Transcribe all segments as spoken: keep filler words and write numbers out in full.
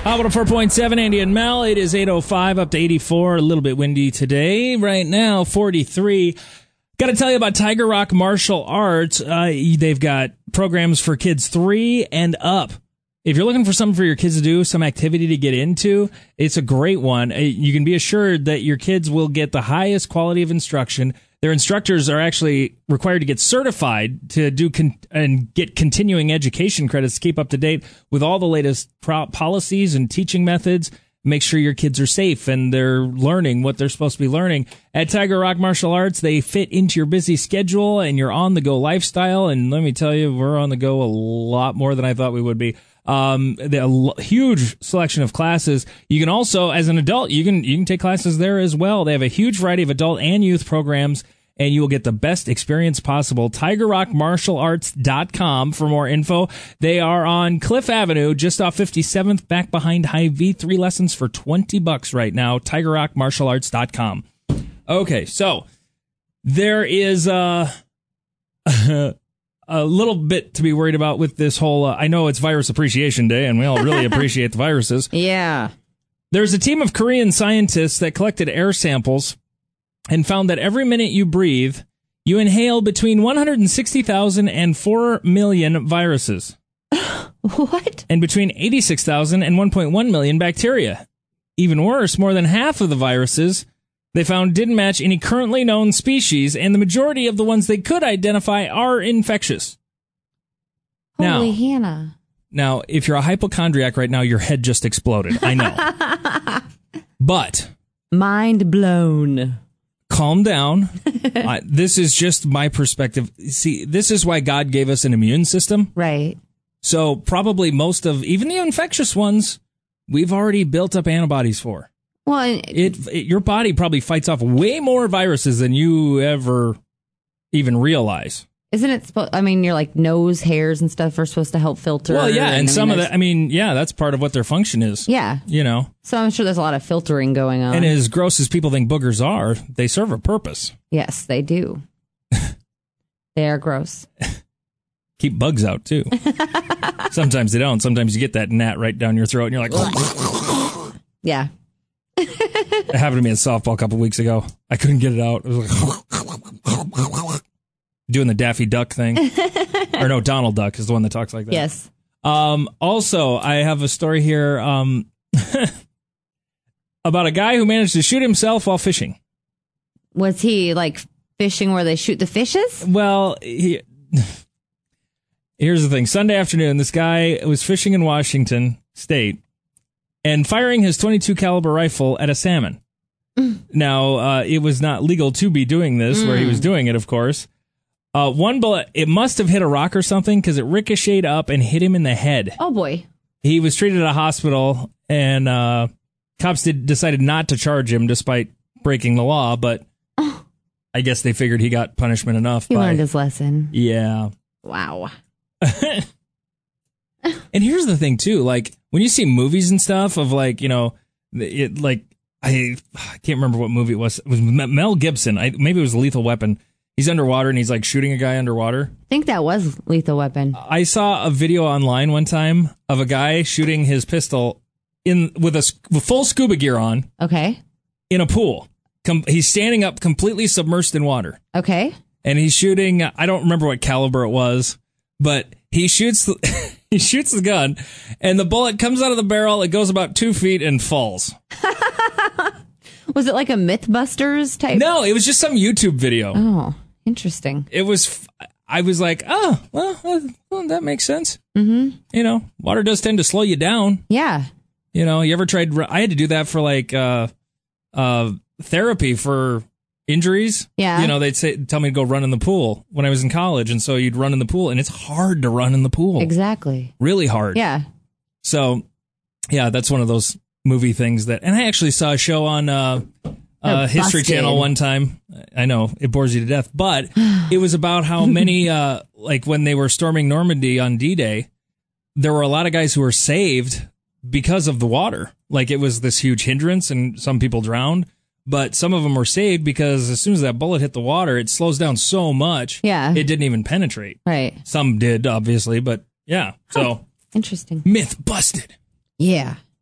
Hot one oh four point seven, Andy and Mel. It is eight oh five, up to eighty-four. A little bit windy today. Right now, forty-three. Got to tell you about Tiger Rock Martial Arts. Uh, they've got programs for kids three and up. If you're looking for something for your kids to do, some activity to get into, it's a great one. You can be assured that your kids will get the highest quality of instruction. Their instructors are actually required to get certified to do con- and get continuing education credits to keep up to date with all the latest pro- policies and teaching methods. Make sure your kids are safe and they're learning what they're supposed to be learning. At Tiger Rock Martial Arts, they fit into your busy schedule and your on-the-go lifestyle. And let me tell you, we're on the go a lot more than I thought we would be. Um, the a huge selection of classes. You can also, as an adult, you can you can take classes there as well. They have a huge variety of adult and youth programs, and you will get the best experience possible. Tiger Rock Martial Arts dot com for more info. They are on Cliff Avenue, just off fifty-seventh, back behind Hy-Vee. Three lessons for twenty bucks right now. Tiger Rock Martial Arts dot com. Okay, so there is uh a little bit to be worried about with this whole, uh, I know it's Virus Appreciation Day, and we all really appreciate the viruses. Yeah. There's a team of Korean scientists that collected air samples and found that every minute you breathe, you inhale between one hundred sixty thousand and four million viruses. What? And between eighty-six thousand and one point one million bacteria. Even worse, more than half of the viruses they found didn't match any currently known species, and the majority of the ones they could identify are infectious. Holy now, Hannah. Now, if you're a hypochondriac right now, your head just exploded. I know. But mind blown. Calm down. uh, this is just my perspective. See, this is why God gave us an immune system. Right. So probably most of, even the infectious ones, we've already built up antibodies for. Well, it, it, your body probably fights off way more viruses than you ever even realize. Isn't it supposed, I mean, your like nose hairs and stuff are supposed to help filter. Well, yeah, and, and some I mean, of that, I mean, yeah, that's part of what their function is. Yeah. You know. So I'm sure there's a lot of filtering going on. And as gross as people think boogers are, they serve a purpose. Yes, they do. They are gross. Keep bugs out, too. Sometimes they don't. Sometimes you get that gnat right down your throat, and you're like... Yeah. It happened to me in softball a couple weeks ago. I couldn't get it out. It was like... Doing the Daffy Duck thing. Or no, Donald Duck is the one that talks like that. Yes. Um, also, I have a story here um, about a guy who managed to shoot himself while fishing. Was he like fishing where they shoot the fishes? Well, he... Here's the thing. Sunday afternoon, this guy was fishing in Washington State and firing his twenty-two caliber rifle at a salmon. Mm. Now, uh, it was not legal to be doing this mm. where he was doing it, of course. Uh, one bullet, it must have hit a rock or something because it ricocheted up and hit him in the head. Oh, boy. He was treated at a hospital, and uh, cops did, decided not to charge him despite breaking the law, but oh. I guess they figured he got punishment enough. He by, learned his lesson. Yeah. Wow. And here's the thing, too. Like, when you see movies and stuff of, like, you know, it like, I, I can't remember what movie it was. It was Mel Gibson. I, maybe it was Lethal Weapon. He's underwater and he's like shooting a guy underwater. I think that was Lethal Weapon. I saw a video online one time of a guy shooting his pistol in with a with full scuba gear on. Okay. In a pool. Com- he's standing up completely submerged in water. Okay. And he's shooting, I don't remember what caliber it was, but he shoots the, he shoots the gun and the bullet comes out of the barrel. It goes about two feet and falls. Was it like a Mythbusters type? No, it was just some YouTube video. Oh. Interesting. It was, I was like, oh, well, well that makes sense. Mm-hmm. You know, water does tend to slow you down. Yeah. You know, you ever tried, I had to do that for like uh, uh, therapy for injuries. Yeah. You know, they'd say, tell me to go run in the pool when I was in college. And so you'd run in the pool and it's hard to run in the pool. Exactly. Really hard. Yeah. So, yeah, that's one of those movie things that, and I actually saw a show on, uh, Uh, History Channel one time. I know it bores you to death, but it was about how many, uh, like when they were storming Normandy on D-Day, there were a lot of guys who were saved because of the water. Like it was this huge hindrance and some people drowned, but some of them were saved because as soon as that bullet hit the water, it slows down so much. Yeah. It didn't even penetrate. Right. Some did, obviously, but yeah. So huh. Interesting. Myth busted. Yeah.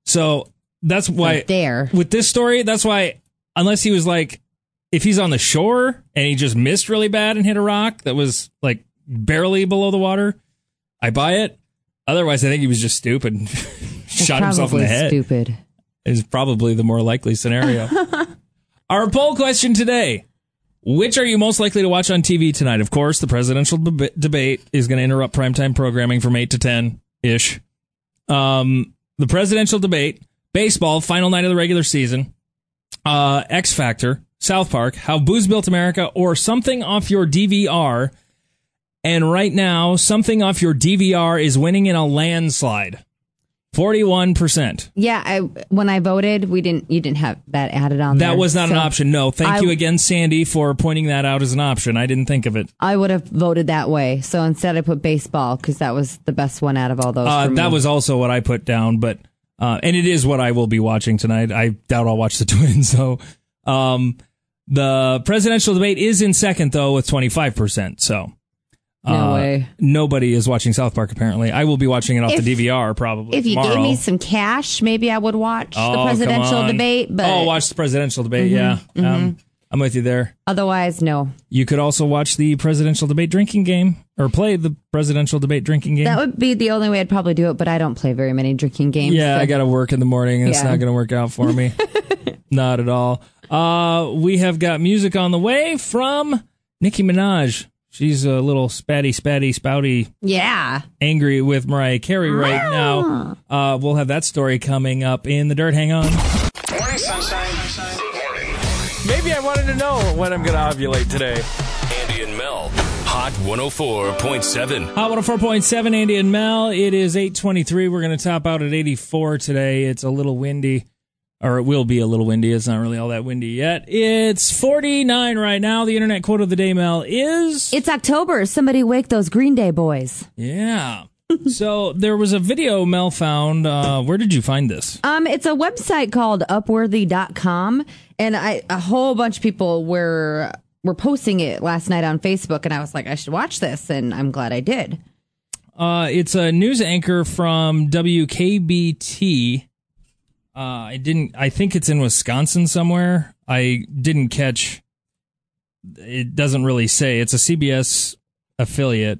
So that's why Right there. with this story, that's why unless he was like, if he's on the shore and he just missed really bad and hit a rock that was like barely below the water, I buy it. Otherwise, I think he was just stupid and shot himself in the head. Stupid. Is probably the more likely scenario. Our poll question today. Which are you most likely to watch on T V tonight? Of course, the presidential deb- debate is going to interrupt primetime programming from eight to ten-ish. Um, the presidential debate, baseball, final night of the regular season, uh, X Factor, South Park, How Booze Built America, or something off your D V R. And right now, something off your D V R is winning in a landslide. forty-one percent. Yeah, I, when I voted, we didn't. You didn't have that added on there. That was not so an option. No, thank I, you again, Sandy, for pointing that out as an option. I didn't think of it. I would have voted that way. So instead, I put baseball because that was the best one out of all those. Uh, for me. that was also what I put down, but uh, and it is what I will be watching tonight. I doubt I'll watch the Twins. So um, the presidential debate is in second, though, with twenty-five percent. So. No uh, way. Nobody is watching South Park, apparently. I will be watching it off If- the D V R, probably. If you tomorrow. gave me some cash, maybe I would watch Oh, the come presidential on. debate. But Oh, watch the presidential debate, yeah. Um, I'm with you there. otherwise, no. You could also watch the presidential debate drinking game, or play the presidential debate drinking game. That would be the only way I'd probably do it. But I don't play very many drinking games. Yeah, so- I got to work in the morning, and it's Yeah. not going to work out for me. Not at all. Uh, we have got music on the way from Nicki Minaj. She's a little spatty, spatty, spouty, Yeah. angry with Mariah Carey right now. Uh, we'll have that story coming up in the dirt. Hang on. Morning, sunshine. Good morning. Maybe I wanted to know when I'm going to ovulate today. Andy and Mel. Hot one oh four point seven. Hot one oh four point seven, Andy and Mel. It is eight twenty-three. We're going to top out at eighty-four today. It's a little windy. Or it will be a little windy. It's not really all that windy yet. It's forty-nine right now. The internet quote of the day, Mel, is... It's October. Somebody wake those Green Day boys. Yeah. So there was a video Mel found. Uh, where did you find this? Um, it's a website called upworthy dot com, and I a whole bunch of people were were posting it last night on Facebook, and I was like, I should watch this, and I'm glad I did. Uh, it's a news anchor from W K B T. Uh, I didn't. I think it's in Wisconsin somewhere. I didn't catch. It doesn't really say. It's a C B S affiliate.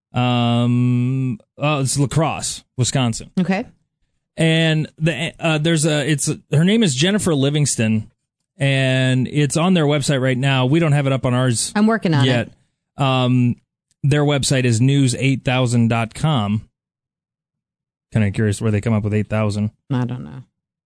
Um, oh, it's La Crosse, Wisconsin, Okay. and the uh, there's a. It's a, her name is Jennifer Livingston, and it's on their website right now. We don't have it up on ours I'm working on yet. it. Um, their website is news eight thousand dot com. Kind of curious where they come up with eight thousand. I don't know.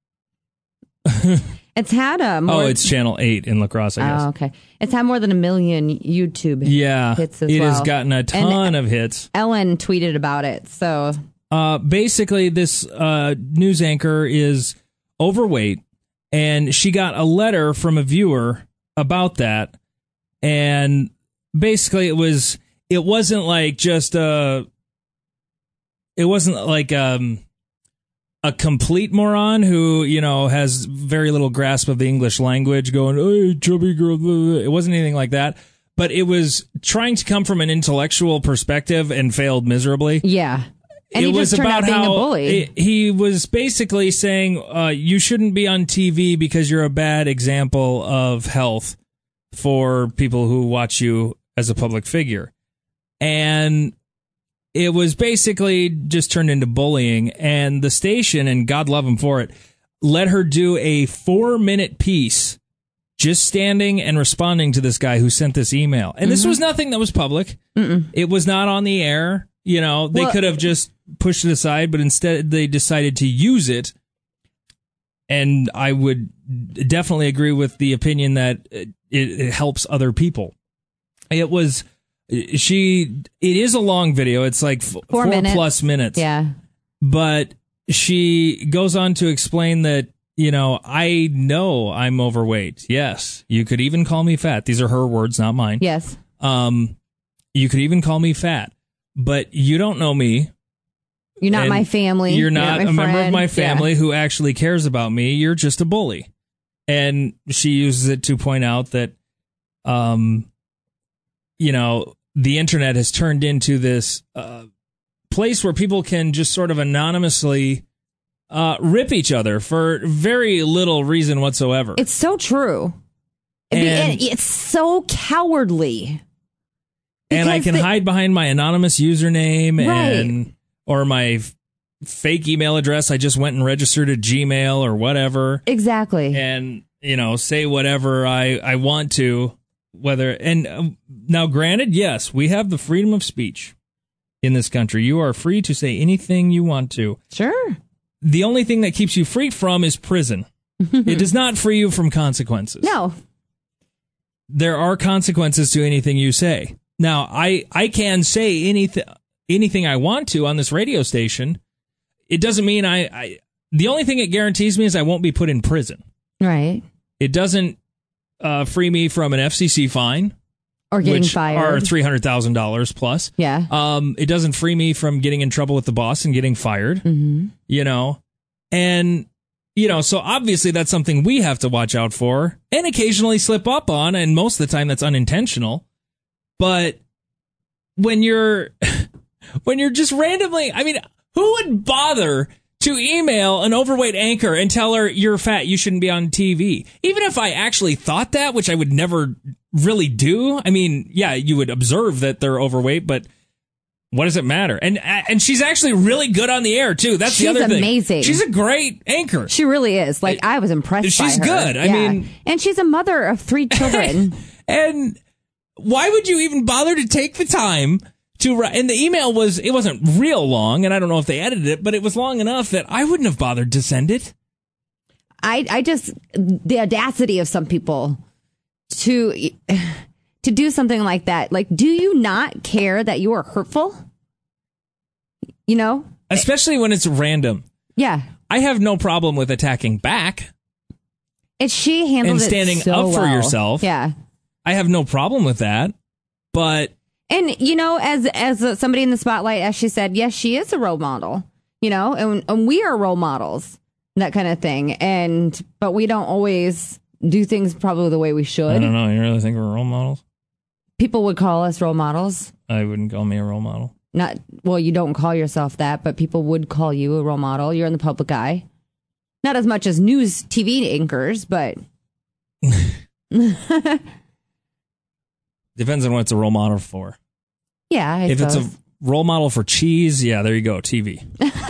It's had a more, Oh, it's channel eight in La Crosse, I guess. oh, okay. It's had more than a million YouTube Yeah, hits as it well. has gotten a ton of hits. Ellen tweeted about it, so Uh, basically, this uh, news anchor is overweight, and she got a letter from a viewer about that. And basically, it was it wasn't like just a it wasn't like um. a complete moron who, you know, has very little grasp of the English language going, hey, chubby girl. Blah, blah. It wasn't anything like that. But it was trying to come from an intellectual perspective and failed miserably. yeah. And it he was just turned about out being how a bully. it- he was basically saying, uh, you shouldn't be on T V because you're a bad example of health for people who watch you as a public figure. And it was basically just turned into bullying, and the station, and God love them for it, let her do a four-minute piece just standing and responding to this guy who sent this email. And this was nothing that was public. Mm-mm. It was not on the air. You know, they Well- could have just pushed it aside, but instead they decided to use it. And I would definitely agree with the opinion that it, it helps other people. It was... She, it is a long video. It's like f- Four four minutes. plus minutes. Yeah. But she goes on to explain that, you know, I know I'm overweight. Yes. You could even call me fat. These are her words, not mine. Yes. Um, you could even call me fat, but you don't know me. You're not And my family. You're not my a member of friend. my Yeah. family who actually cares about me. You're just a bully. And she uses it to point out that, um, you know, the internet has turned into this uh, place where people can just sort of anonymously uh, rip each other for very little reason whatsoever. It's so true. And, And- it's so cowardly. And I Because can they- hide behind my anonymous username Right. and or my f- fake email address. I just went and registered at Gmail or whatever, Exactly. and you know, say whatever I I want to. Whether and um, now, granted, yes, we have the freedom of speech in this country. You are free to say anything you want to. Sure. The only thing that keeps you free from is prison. It does not free you from consequences. No. There are consequences to anything you say. Now, I, I can say anything anything I want to on this radio station. It doesn't mean I, I... The only thing it guarantees me is I won't be put in prison. Right. It doesn't uh, free me from an F C C fine. Or getting which fired. are three hundred thousand dollars plus. Yeah. Um, it doesn't free me from getting in trouble with the boss and getting fired. Mm-hmm. You know? And... You know, so obviously that's something we have to watch out for and occasionally slip up on, and most of the time that's unintentional. But when you're when you're just randomly, I mean, who would bother to email an overweight anchor and tell her you're fat, you shouldn't be on T V? Even if I actually thought that, which I would never really do. I mean, yeah, you would observe that they're overweight, but what does it matter? And and she's actually really good on the air too. That's She's the other thing. amazing. She's a great anchor. She really is. Like, I was impressed She's by her. good. I Yeah. mean- and she's a mother of three children. And why would you even bother to take the time to write? And the email was, it wasn't real long, and I don't know if they edited it, but it was long enough that I wouldn't have bothered to send it. I, I just, the audacity of some people to, to do something like that. Like, do you not care that you are hurtful? You know? Especially when it's random. Yeah. I have no problem with attacking back. And she handled And standing it so up for well. yourself. Yeah. I have no problem with that. But And, you know, as as uh, somebody in the spotlight, as she said, yes, she is a role model, you know, and, and we are role models, that kind of thing. And, but we don't always do things probably the way we I should. don't know. You really think we're role models? People would call us role models. I wouldn't call me a role model. Not, well, you don't call yourself that, but people would call you a role model. You're in the public eye. Not as much as news T V anchors, but Depends on what it's a role model for. yeah, I if suppose. it's a role model for cheese, yeah, there you go, T V.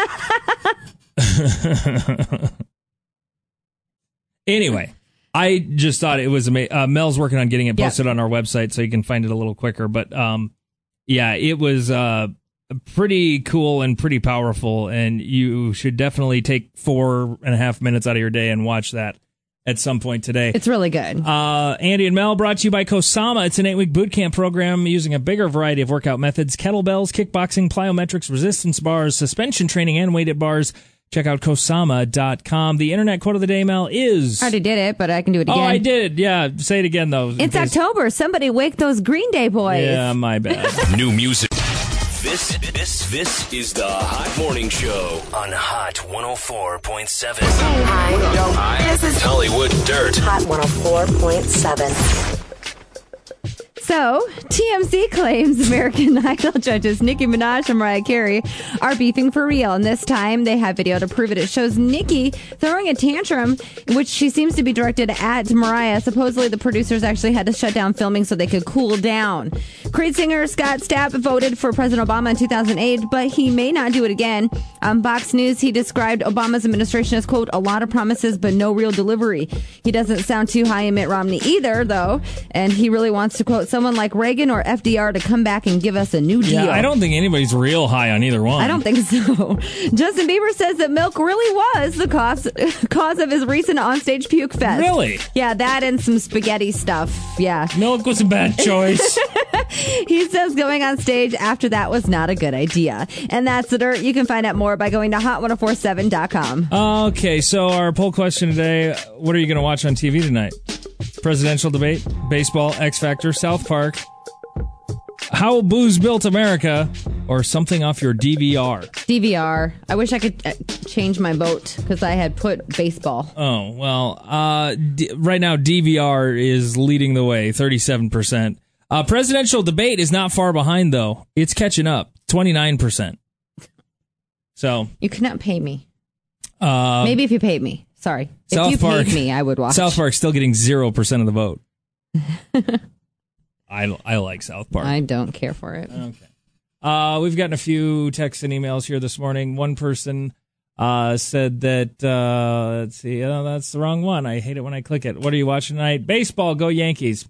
Anyway, I just thought it was amazing. Uh, Mel's working on getting it Yep. posted on our website so you can find it a little quicker. But um, yeah, it was uh, pretty cool and pretty powerful, and you should definitely take four and a half minutes out of your day and watch that at some point today. It's really good. Uh, Andy and Mel brought to you by Kosama. It's an eight-week boot camp program using a bigger variety of workout methods, kettlebells, kickboxing, plyometrics, resistance bars, suspension training, and weighted bars. Check out Kosama dot com. The internet quote of the day, Mel, is... I already did it, but I can do it again. Oh, I did. Yeah, say it again, though. in It's case- October. Somebody wake those Green Day boys. Yeah, my bad. New music. This, this, this is the Hot Morning Show on Hot one oh four point seven. Hi. This is Hollywood Dirt. Hot one oh four point seven. So, T M Z claims American Idol judges Nicki Minaj and Mariah Carey are beefing for real. And this time they have video to prove it. It shows Nicki throwing a tantrum, in which she seems to be directed at Mariah. Supposedly the producers actually had to shut down filming so they could cool down. Creed singer Scott Stapp voted for President Obama in two thousand eight, but he may not do it again. On Fox News, he described Obama's administration as, quote, a lot of promises, but no real delivery. He doesn't sound too high in Mitt Romney either, though. And he really wants to, quote, someone like Reagan or F D R to come back and give us a new deal. Yeah, I don't think anybody's real high on either one. I don't think so. Justin Bieber says that milk really was the cause, cause of his recent onstage puke fest. Really? Yeah, that and some spaghetti stuff. Yeah. Milk was a bad choice. He says going on stage after that was not a good idea. And that's the dirt. You can find out more by going to hot ten forty-seven dot com. Okay, so our poll question today, what are you going to watch on T V tonight? Presidential debate, baseball, X Factor, South Park, How Booze Built America, or something off your D V R? D V R. I wish I could uh, change my vote because I had put baseball. Oh, well, uh, D- right now D V R is leading the way, thirty-seven percent. Uh, presidential debate is not far behind, though. It's catching up, twenty-nine percent. So, You cannot pay me. Uh, Maybe if you paid me. Sorry. South if you Park, paid me, I would watch. South Park's still getting zero percent of the vote. I, I like South Park. I don't care for it. Okay. Uh, we've gotten a few texts and emails here this morning. One person uh, said that, uh, let's see, oh, that's the wrong one. I hate it when I click it. What are you watching tonight? Baseball, go Yankees.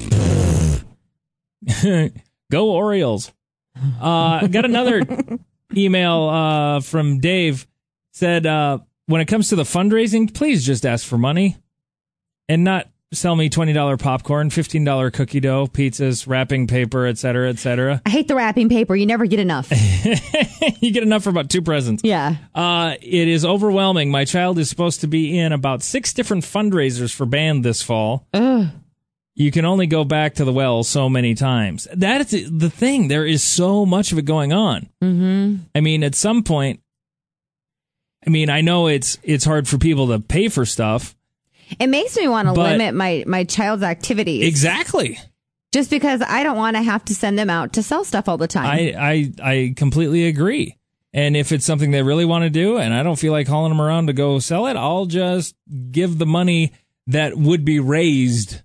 Go Orioles. Uh, got another email uh, from Dave. Said, uh, when it comes to the fundraising, please just ask for money and not sell me twenty dollars popcorn, fifteen dollars cookie dough, pizzas, wrapping paper, et cetera, et cetera. I hate the wrapping paper. You never get enough. You get enough for about two presents. Yeah. Uh, it is overwhelming. My child is supposed to be in about six different fundraisers for band this fall. Ugh. You can only go back to the well so many times. That is the thing. There is so much of it going on. Mm-hmm. I mean, at some point, I mean, I know it's it's hard for people to pay for stuff. It makes me want to But- limit my, my child's activities. Exactly. Just because I don't want to have to send them out to sell stuff all the time. I, I I completely agree. And if it's something they really want to do, and I don't feel like hauling them around to go sell it, I'll just give the money that would be raised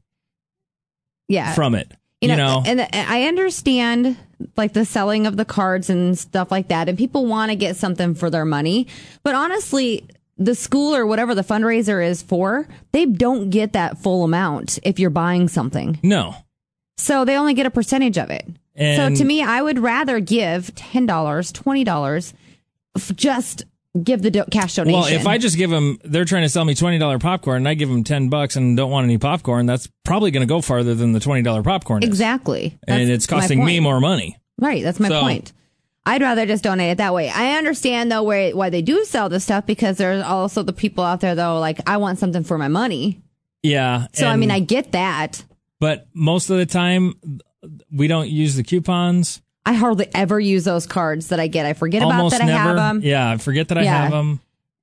yeah. from it. You know, You know? and the- I understand like the selling of the cards and stuff like that, and people want to get something for their money. But honestly, the school or whatever the fundraiser is for, they don't get that full amount if you're buying something. No. So they only get a percentage of it. And so to me, I would rather give ten dollars, twenty dollars, f- just give the do- cash donation. Well, if I just give them, they're trying to sell me twenty dollars popcorn, and I give them ten bucks and don't want any popcorn, that's probably going to go farther than the twenty dollars popcorn is. Exactly. And That's it's my costing me point. more money. Right, that's my So- point. I'd rather just donate it that way. I understand though where why they do sell this stuff, because there's also the people out there though, like, I want something for my money. Yeah. So I and- mean, I get that. But most of the time, we don't use the coupons. I hardly ever use those cards that I get. I forget about Almost that never. I have them. Yeah, I forget that I Yeah. have them,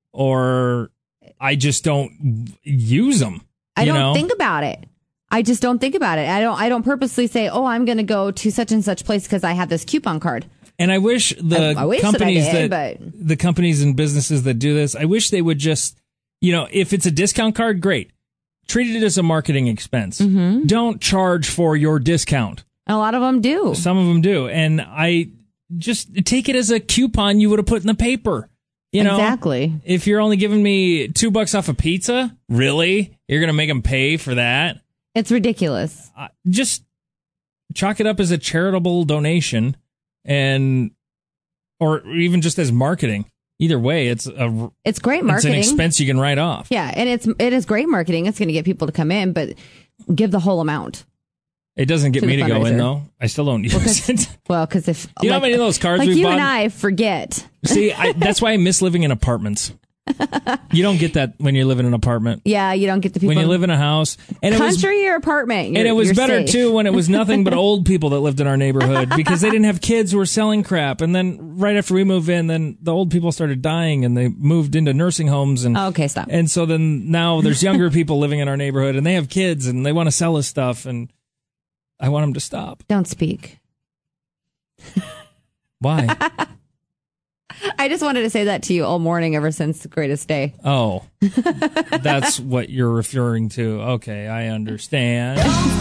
or I just don't use them. I you don't know? think about it. I just don't think about it. I don't. I don't purposely say, "Oh, I'm going to go to such and such place because I have this coupon card." And I wish the I- I wish that I companies did, that, but- the companies and businesses that do this, I wish they would just, you know, if it's a discount card, great. Treat it as a marketing expense. Mm-hmm. Don't charge for your discount. A lot of them do. Some of them do, and I just take it as a coupon you would have put in the paper. You know, Exactly. If you're only giving me two bucks off a pizza, really, you're gonna make them pay for that? It's ridiculous. Uh, just chalk it up as a charitable donation, and or even just as marketing. Either way, it's a It's great it's an marketing. expense you can write off. Yeah, and it's it is great marketing. It's going to get people to come in, but give the whole amount. It doesn't get To me the to go in fundraiser. though. I still don't use Because- it. Well, because if You know like, how many of those cards like we you bought? and I forget. See, I, that's why I miss living in apartments. You don't get that when you live in an apartment. Yeah, you don't get the people. When you live in a house, and it was country or apartment, and you're- it was you're better safe. too when it was nothing but old people that lived in our neighborhood because they didn't have kids who were selling crap. And then right after we moved in, then the old people started dying and they moved into nursing homes. And Oh, okay, stop. And so then now there's younger people living in our neighborhood and they have kids and they want to sell us stuff. And I want them to stop. Don't speak. Why? I just wanted to say that to you all morning ever since the greatest day. Oh, that's what you're referring to. Okay, I understand.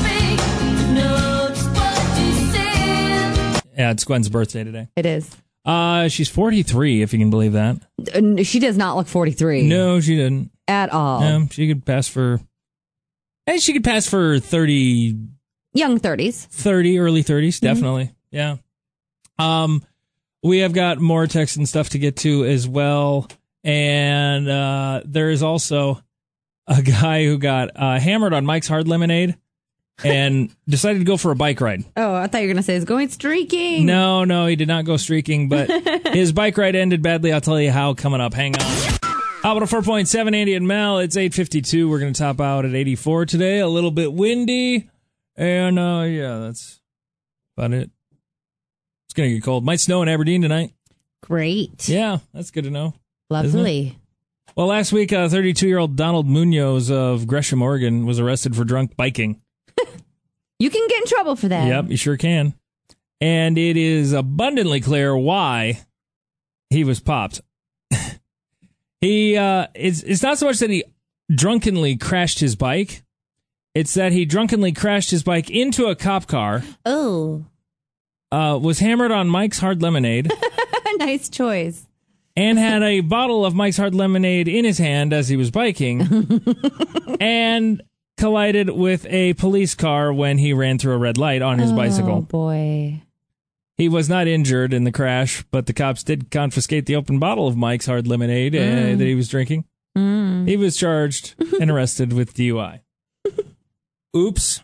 Yeah, it's Gwen's birthday today. It is. Uh, she's forty-three, if you can believe that. Uh, She does not look forty-three. No, she didn't. At all. Yeah, she could pass for. Hey, she could pass for thirty, Young thirties. thirty, early thirties, Mm-hmm. definitely. Yeah. Um, we have got more text and stuff to get to as well, and uh, there is also a guy who got uh, hammered on Mike's Hard Lemonade and decided to go for a bike ride. Oh, I thought you were going to say it's going streaking. No, no, he did not go streaking, but his bike ride ended badly. I'll tell you how coming up. Hang on. Out of four point seven, Andy and Mel. It's eight fifty-two. We're going to top out at eighty-four today. A little bit windy. And, uh, yeah, that's about it. It's going to get cold. Might snow in Aberdeen tonight. Great. Yeah, that's good to know. Lovely. Well, last week, uh, thirty-two-year-old Donald Munoz of Gresham, Oregon, was arrested for drunk biking. You can get in trouble for that. Yep, you sure can. And it is abundantly clear why he was popped. He uh, it's it's not so much that he drunkenly crashed his bike; it's that he drunkenly crashed his bike into a cop car. Oh, uh, was hammered on Mike's Hard Lemonade. Nice choice. And had a bottle of Mike's Hard Lemonade in his hand as he was biking, and collided with a police car when he ran through a red light on his oh, bicycle. Oh, boy. He was not injured in the crash, but the cops did confiscate the open bottle of Mike's Hard Lemonade mm. uh, that he was drinking. Mm. He was charged and arrested with D U I. Oops.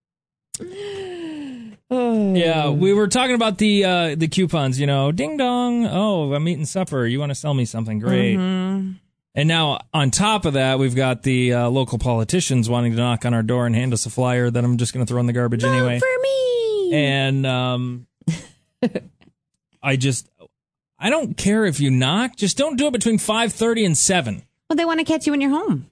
Oh. Yeah, we were talking about the uh, the coupons, you know, ding dong. Oh, I'm eating supper. You want to sell me something? Great. Mm-hmm. And now, on top of that, we've got the uh, local politicians wanting to knock on our door and hand us a flyer that I'm just going to throw in the garbage Vote anyway. For me. And um, I just, I don't care if you knock. Just don't do it between five thirty and seven. Well, they want to catch you when you're home.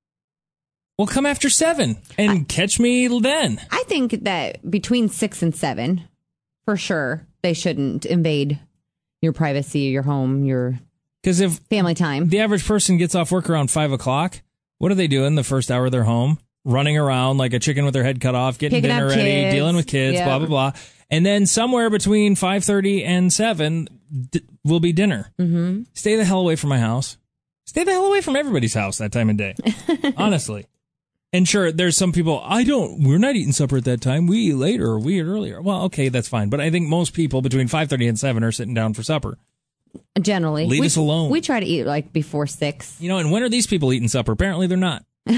Well, come after seven and I, catch me then. I think that between six and seven, for sure, they shouldn't invade your privacy, your home, your Because if family time. The average person gets off work around five o'clock, what are they doing the first hour of their home? Running around like a chicken with their head cut off, getting Picking dinner up ready, kids. dealing with kids, Yep. blah, blah, blah. And then somewhere between five thirty and seven d- will be dinner. Mm-hmm. Stay the hell away from my house. Stay the hell away from everybody's house that time of day. Honestly. And sure, there's some people, I don't, we're not eating supper at that time. We eat later or we eat earlier. Well, okay, that's fine. But I think most people between five thirty and seven are sitting down for supper. Generally. Leave we, us alone. We try to eat like before six. You know, and when are these people eating supper? Apparently they're not. You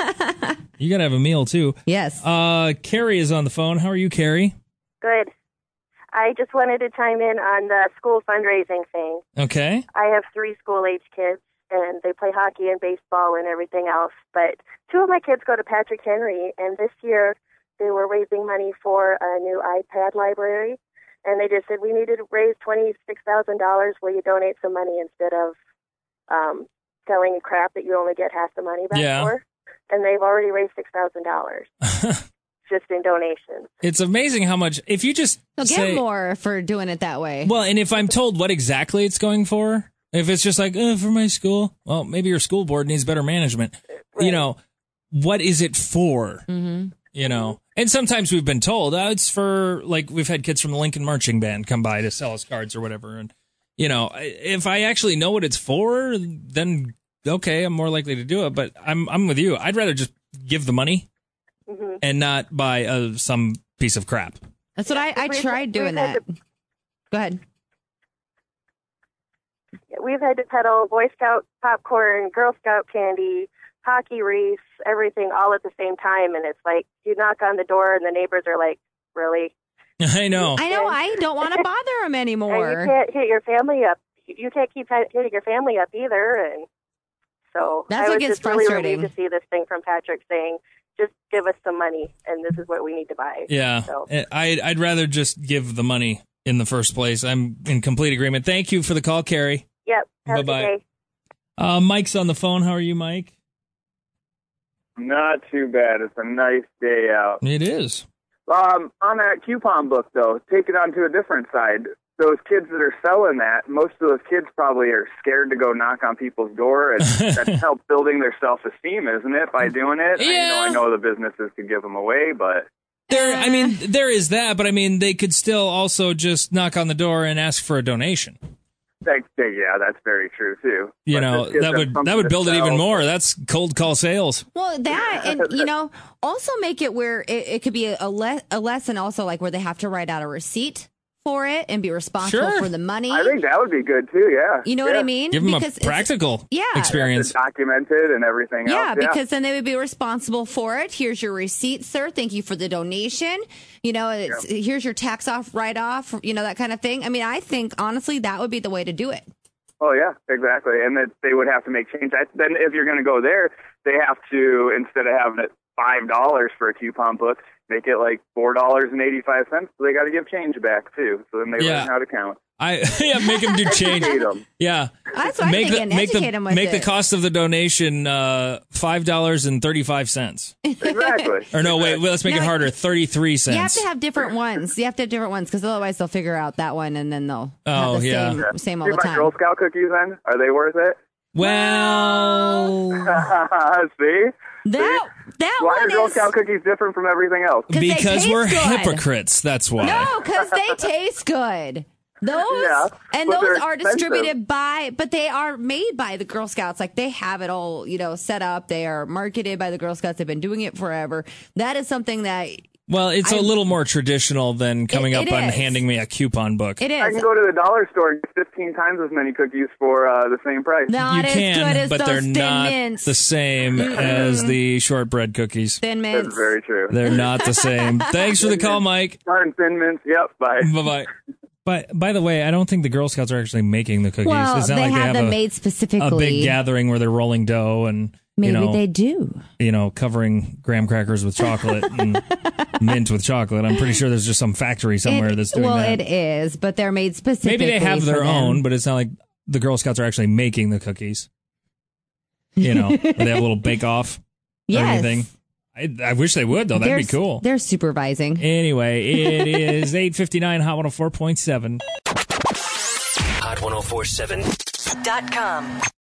got to have a meal, too. Yes. Uh, Carrie is on the phone. How are you, Carrie? Good. I just wanted to chime in on the school fundraising thing. Okay. I have three school-age kids, and they play hockey and baseball and everything else. But two of my kids go to Patrick Henry, and this year they were raising money for a new iPad library. And they just said, we need to raise twenty-six thousand dollars. Will you donate some money instead of um, selling crap that you only get half the money back Yeah. for? And they've already raised six thousand dollars just in donations. It's amazing how much, if you just They'll say, get more for doing it that way. well, and if I'm told what exactly it's going for, if it's just like, uh, for my school, well, maybe your school board needs better management. Right. You know, what is it for? Mm-hmm. You know, and sometimes we've been told, oh, it's for, like, we've had kids from the Lincoln Marching Band come by to sell us cards or whatever. And, you know, if I actually know what it's for, then, okay, I'm more likely to do it. But I'm I'm with you. I'd rather just give the money mm-hmm. and not buy uh, some piece of crap. That's what I, I tried doing that. To, Go ahead. We've had to peddle Boy Scout popcorn, Girl Scout candy, hockey wreaths, everything all at the same time. And it's like, you knock on the door and the neighbors are like, really? I know. I know. I don't want to bother them anymore. And you can't hit your family up. You can't keep hitting your family up either. And so That's I what was gets just really frustrating. relieved to see this thing from Patrick saying, just give us some money and this is what we need to buy. Yeah. So. I'd, I'd rather just give the money in the first place. I'm in complete agreement. Thank you for the call, Carrie. Yep. Have Bye-bye. a good day. Uh, Mike's on the phone. How are you, Mike? Not too bad. It's a nice day out. It is. Um, on that coupon book, though, take it on to a different side. Those kids that are selling that, most of those kids probably are scared to go knock on people's door. And that's helped building their self-esteem, isn't it, by doing it? Yeah. I, you know, I know the businesses could give them away, but... There, I mean, there is that, but I mean, they could still also just knock on the door and ask for a donation. That, yeah, that's very true, too. You But know, this gives that them would something that would to build it even sell. more. That's cold call sales. Well, that, and, you know, also make it where it, it could be a, a, le- a lesson also, like where they have to write out a receipt for it and be responsible Sure. for the money. I think that would be good, too, yeah. You know yeah. what I mean? Give them Because a it's- practical yeah. experience. It's documented and everything Yeah, else. because then they would be responsible for it. Here's your receipt, sir. Thank you for the donation. You know, it's, here's your tax off write off, you know, that kind of thing. I mean, I think, honestly, that would be the way to do it. Oh, yeah, exactly. And that they would have to make change. I, then if you're going to go there, they have to, instead of having it five dollars for a coupon book, make it like four dollars and eighty-five cents. So they got to give change back, too. So then they Yeah. learn how to count. I yeah, make them do change. Educate 'em. Yeah, That's what I'm make thinking. the make Educate the 'em with make the it. cost of the donation uh, five dollars and thirty five cents. Exactly. Or no, wait, wait let's make No, it harder. Thirty three cents. You have to have different ones. You have to have different ones because otherwise they'll figure out that one and then they'll Oh, have the yeah. same, Yeah. same all See the my time. Girl Scout cookies then? Are they worth it? Well, See? That that Why one are Girl is Scout cookies different from everything else? 'cause they because taste we're good. hypocrites. That's why. No, because they taste good. Those Yeah, and but those they're are expensive. distributed by, but they are made by the Girl Scouts. Like they have it all, you know, set up. They are marketed by the Girl Scouts. They've been doing it forever. That is something that Well, it's a I- little more traditional than coming It- up it on is. handing me a coupon book. it I is can go to the dollar store and get fifteen times as many cookies for uh, the same price. not you as can, good as but those they're Thin not Mints. the same as the shortbread cookies. Thin That's Mints. very true. They're not the same. Thanks for the call, Mike. Darn Thin Mints. Yep. Bye. Bye bye. But by the way, I don't think the Girl Scouts are actually making the cookies. Well, it's not they like have they them have made a, specifically. a big gathering where they're rolling dough and Maybe you know, they do. you know, covering graham crackers with chocolate and mint with chocolate. I'm pretty sure there's just some factory somewhere It- that's doing well, that. it is, but they're made specifically. Maybe they have for their them. own, but it's not like the Girl Scouts are actually making the cookies. You know, where they have a little bake off or Yes. anything. I, I wish they would, though. That'd They're, be cool. They're supervising. Anyway, it is eight fifty-nine, Hot one oh four point seven. Hot ten forty-seven Dot com.